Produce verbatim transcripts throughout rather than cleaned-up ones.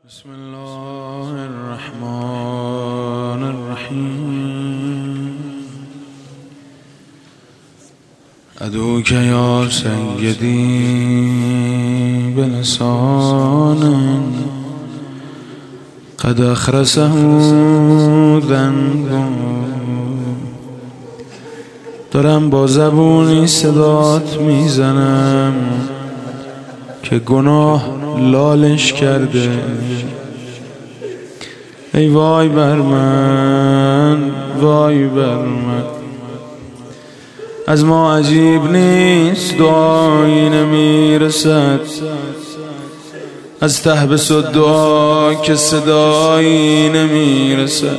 بسم الله الرحمن الرحیم ادعوک یا سیدی بلسان قد اخرسه ذنب. دارم با زبونی صدات میزنم که گناه لالش کرده. ای وای بر من، وای بر من. از ما عجیب نیست دعایی نمیرسد، از ته بسد دعا که صدایی نمیرسد.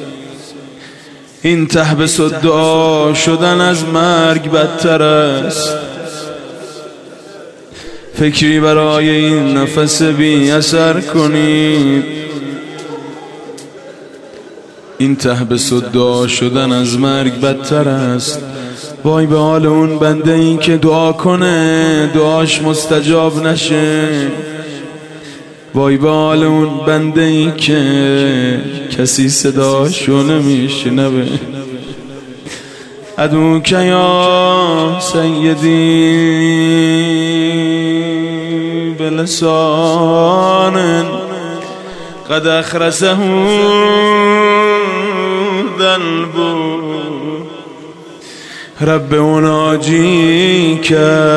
این ته بسد دعا شدن از مرگ بدتر است. فکری برای این نفس بی اثر کنید. این ته بسد دعا شدن از مرگ بدتر است. وای به حال اون بنده این که دعا کنه دعاش مستجاب نشه. وای به حال اون بنده این که کسی صداشو نمیشنوه. ادعوک یا سیدی بلسان قد اخرسه ذنب. رب اناجیک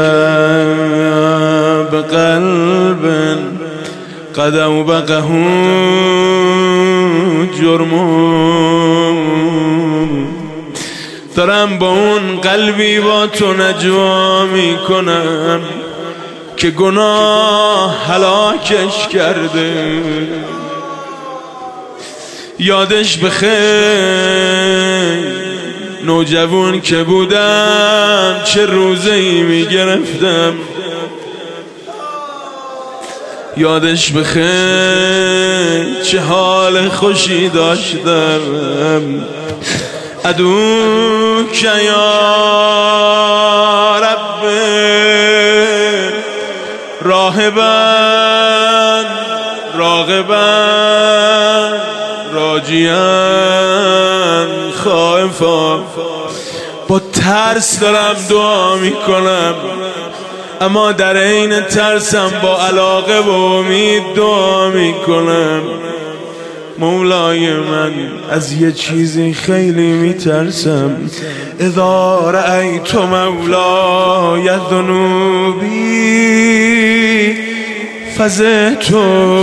بقلب قد اوبقه جرم. دارم با اون قلبی با تو نجوا میکنم که گناه هلاکش کرده. یادش بخیر نوجوان که بودم چه روزه‌ای میگرفتم. یادش بخیر چه حال خوشی داشتم. ادعوک یا رب راهبا راغبا راجیا خائفا. با ترس دارم دعا میکنم، اما در عین ترسم با علاقه و امید دعا میکنم. مولای من از یه چیزی خیلی میترسم. اذا رأیت مولای ذنوبی فزعت.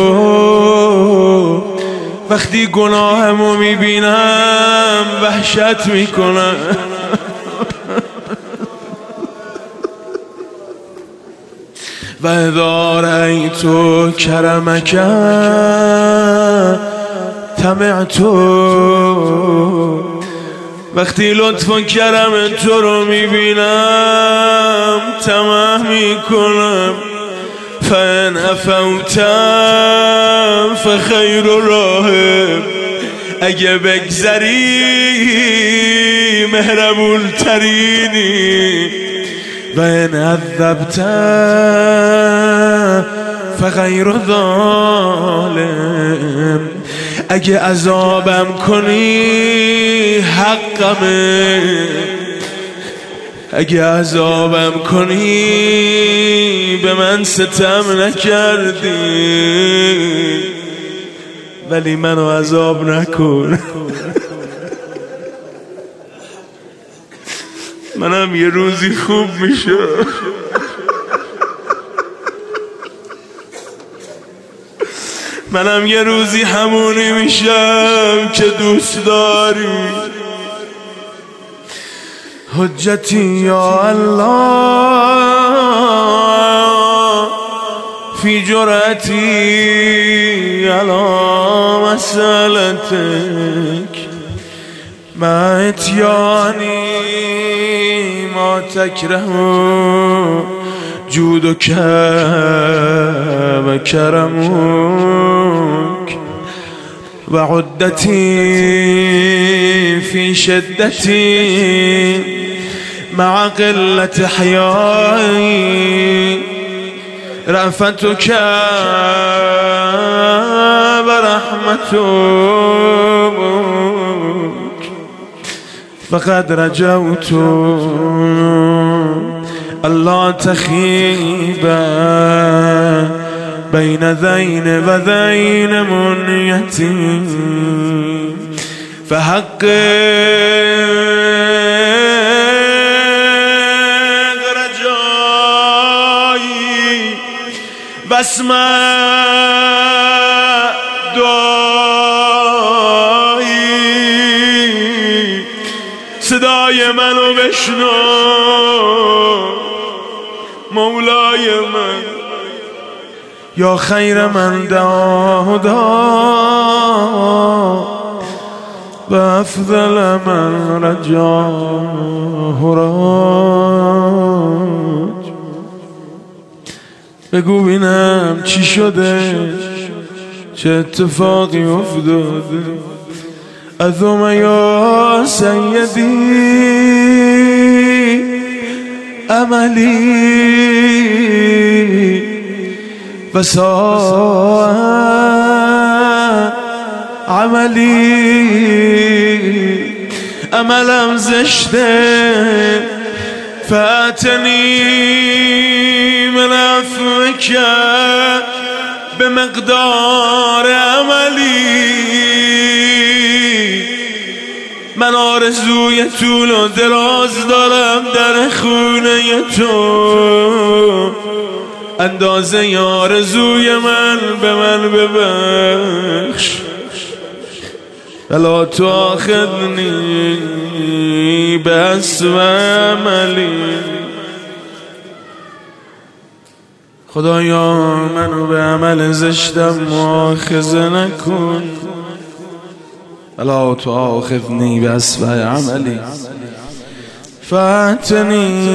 وقتی گناهمو میبینم وحشت میکنم. و اذا رأیت کرمک طمعت. وقتی لطف و کرم تو رو میبینم طمع میکنم. فان عفوت فخیر راهب. اگه بگذری مهربون ترینی. و ان عذبت فغیر ظالم. اگه عذابم کنی حقمه. اگه عذابم کنی به من ستم نکردی. ولی منو عذاب نکن. منم یه روزی خوب میشه. منم یه روزی همونی میشم که دوست داری. حجتی یا الله فی جرأتی علی مسألتک مع اتیانی ما تکره جودک و کرمک و عدتی فی شدتی مع قلت حیایی رأفتک رحمتك فقد رجوت الله تخيب بين ذين وذين منيتي فحقق رجایی بسمع دعایی صدای منو بشنو مولای من یا خیر من دعا دعا و افضل من رجاه راج. بگو بینم چی شده، چه اتفاقی افتاده. اذوم یا سیدی عملی و ساعت عملی عملم زشته فاتنی من عفوک به مقدار عملی. من آرزوی طول و دراز دارم در خونه تو، اندازه آرزوی من به من ببخش. ولا تؤاخذنی بأسوأ عملی. خدایا منو به عمل زشتم مؤاخذه نکن. ولا تؤاخذنی بأسوأ عملی فاتنی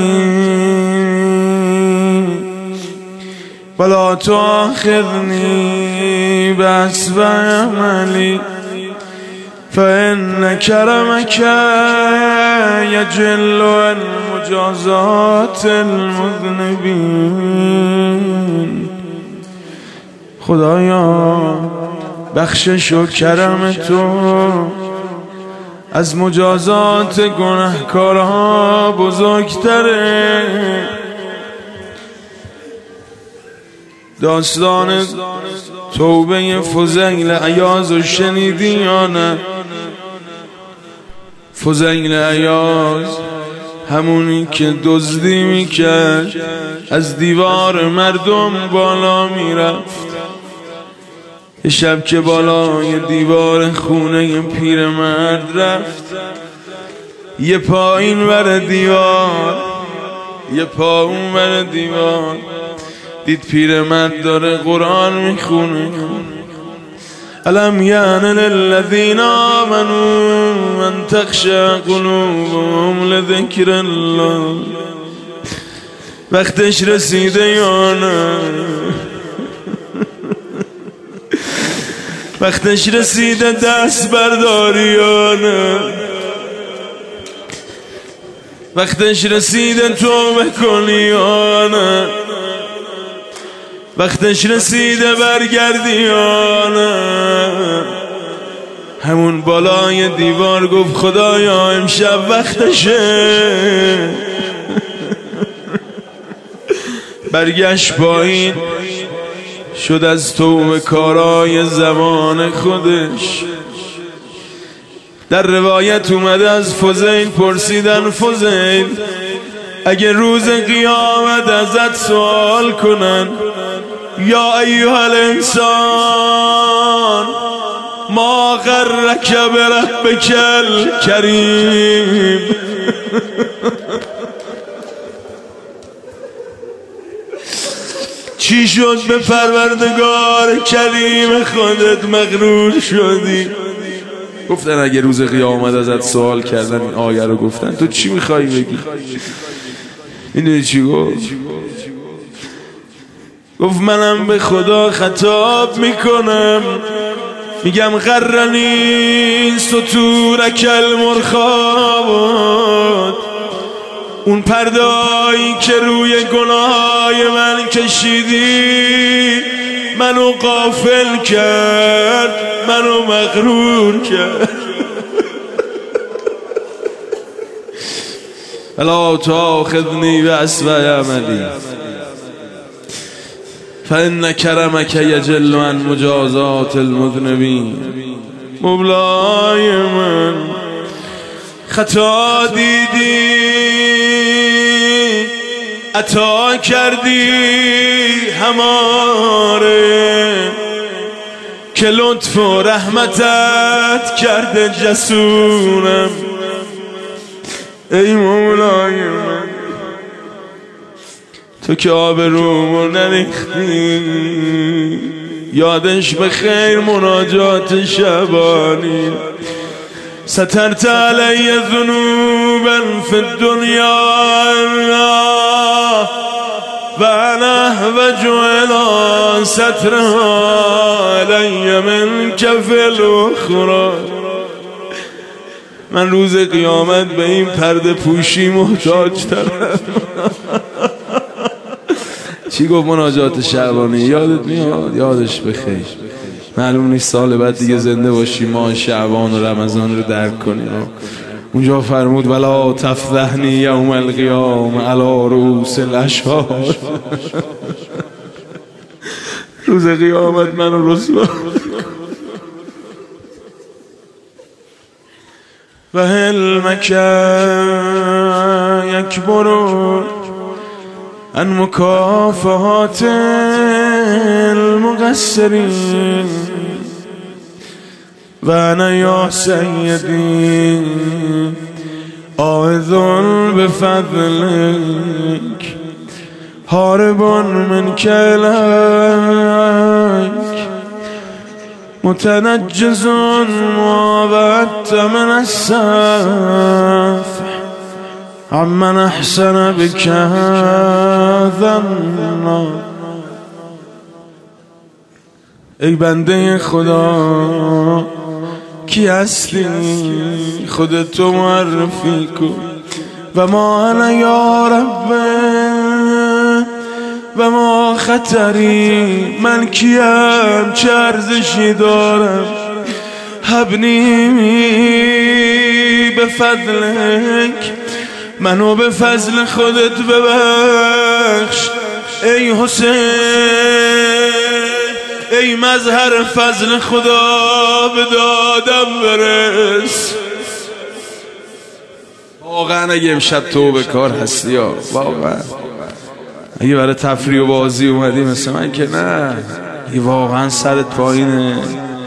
ولا تؤاخذنی بأسوأ عملی فإن كرمك يجل عن مجازات المذنبين. خدایا بخشش و کرم تو از مجازات گناهکارها بزرگتره. داستان توبه فضیل عیاض و شنیدی یا نه؟ فضیل عیاض همونی که دزدی میکرد، از دیوار مردم بالا میرفت. یه شب که بالای دیوار خونه پیرمرد رفت، یه پا این ور دیوار یه پا اون ور دیوار، دید پیرمرد داره قرآن میخونه. الم یعن للذین آمنوا ان تخشع قلوبهم لذکر الله. وقتش رسیده یا نه؟ وقتش رسیده دست برداری یا نه؟ وقتش رسیده توبه کنی یا نه؟ وقتش رسیده برگردی یا نه؟ همون بالای دیوار گفت خدایا امشب وقتشه. برگشت پایین، شد از توبه کارای زمان خودش. در روایت اومده از فضیل پرسیدن فضیل اگه روز قیامت ازت سوال کنن یا ایها الانسان ما غرک بربک الکریم، چی شد به پروردگار کریم خودت مغرور شدی؟ گفتن اگه روز قیامت ازت سوال کردن این آیه رو گفتن تو چی میخوای بگی؟ میدونی چی گفت؟ گفت منم به خدا خطاب میکنم، میگم غرنی ستورک المرخات، اون پرده‌ای که روی گناههای من کشیدی منو غافل کرد. منو مغرور کرد. ولا تؤاخذنی بأسوأ عملی فإن کرمک یجل عن مجازات المذنبین. مولای من خطا دیدی عطا کردی هماره که لطف و رحمتت کرده جسورم. ای مولای من تو که آبرومو نریختی، یادش به خیر مناجات شبانی. سترت علی ذنوبا فی الدنیا و انا احوج الی سترها علی منک فی الاخری. من روز قیامت به این پرده پوشی محتاج ترم. چی گفت مناجات شعبانی؟ یادت میاد؟ یادش بخیر. معلوم نیست سال بعد دیگه زنده باشی ماه شعبان و رمضان رو درک کنیم. اونجا فرمود ولا تفضحنی یوم القیامه علی رؤوس الاشهاد. روز قیامت منو رسوا. و حلمک یکبر عن مکافحات المقصرین و انا یا سیدی آئذ بفضلک هارب منک الیک متنجز ما وعدت من السفح عمن احسن بک ظنا. ای بنده خدا کی هستی؟ خودتو معرفی کن. و ما انا یا رب و ما خطری، من کیم؟ چه ارزشی دارم؟ حبنی به فضلک، منو به فضل خودت ببخش. ای حسین، ای مظهر فضل خدا، به دادم برس. واقعا اگه امشب تو به کار هستی ها، واقعا اگه برای تفریح و بازی اومدی مثل من که نه، اگه واقعا سرت پایینه،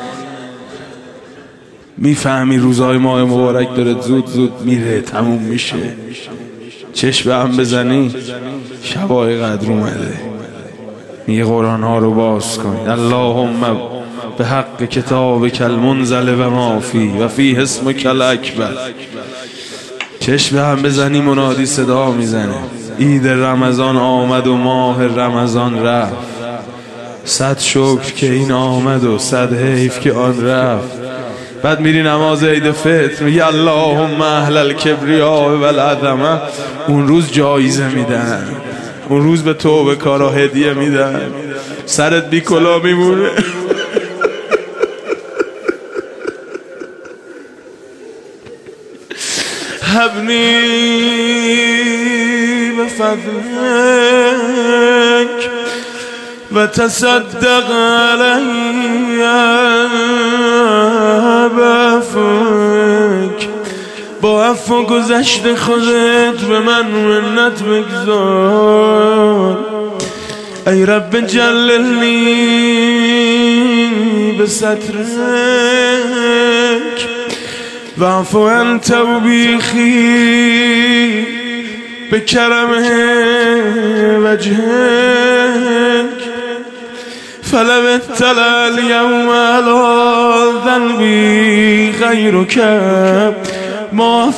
میفهمی روزهای ماه مبارک داره زود زود میره، تموم میشه، چشم هم بزنی شبای قدر اومده، میگه قرآن ها رو باز کن. اللهم به حق کتابک المنزل و ما فی و فی اسمک الاکبر. چشم هم بزنی منادی صدا میزنه عید رمضان آمد و ماه رمضان رفت. صد شکر که این آمد و صد حیف که آن رفت. بعد میری نماز عید فطر میگی اللهم اهل الکبریاء و العظمه. اون روز جایزه میدن، اون روز به تو به کارا هدیه میدن، سرت بی کلا میمونه. حبنی بفضلک و تصدق علی بعفوک. با عفو گذشت خودت به من منت بگذار. ای رب جللنی به سترک واعفو عن توبیخی به کرم وجهک. فلو اطلع الیوم علی ذنبی غیرک ما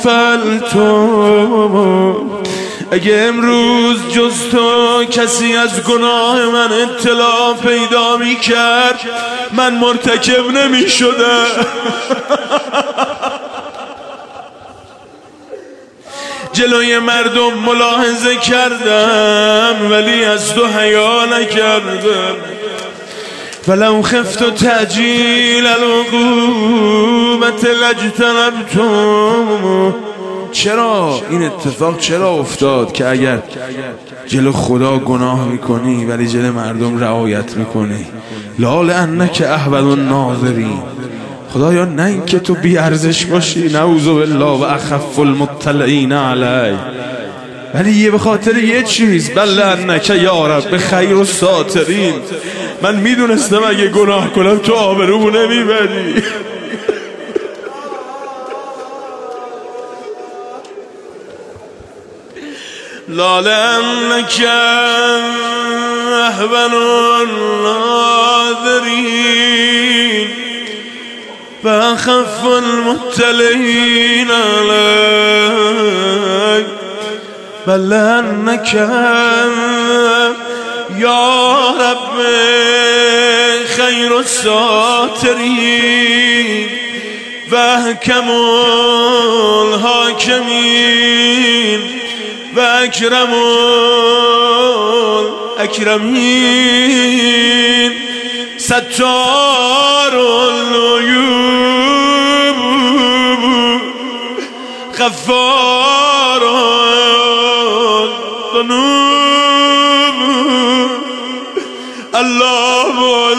فعلتو. اگه امروز جز تو کسی از گناه من اطلاع پیدا می کرد من مرتکب نمی شدم. جلوی مردم ملاحظه کردم ولی از تو حیا نکردم. فلو خفت تعجیل العقوبة لاجتنبتم. چرا این اتفاق چرا افتاد که اگر جلو خدا گناه میکنی ولی جلو مردم رعایت میکنی؟ لال انک احول الناظرین. خدایا نه این که تو بی ارزش باشی، نعوذ بالله، و اخف المطلعین علی، ولی یه به خاطر یه چیز، بل انک یا رب خیر الساترین. من میدونستم اگه گناه کنم تو آبرومو نمیبری. لا لأنك أهون الناظرين فأخف المبتلين عليك، بل لأنك يا رب خير الساترين وأحكم الحاكمين وأكرم الأكرمين ستار العيوب غفار الذنوب الله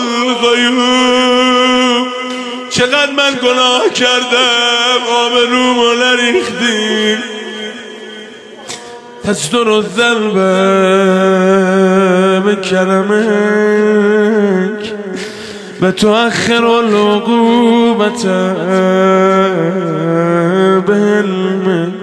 الغیوب. چقدر من گناه کردم، آبرومو نریختی. تستر الذنب بکرمک و تؤخر العقوبة بعلمک.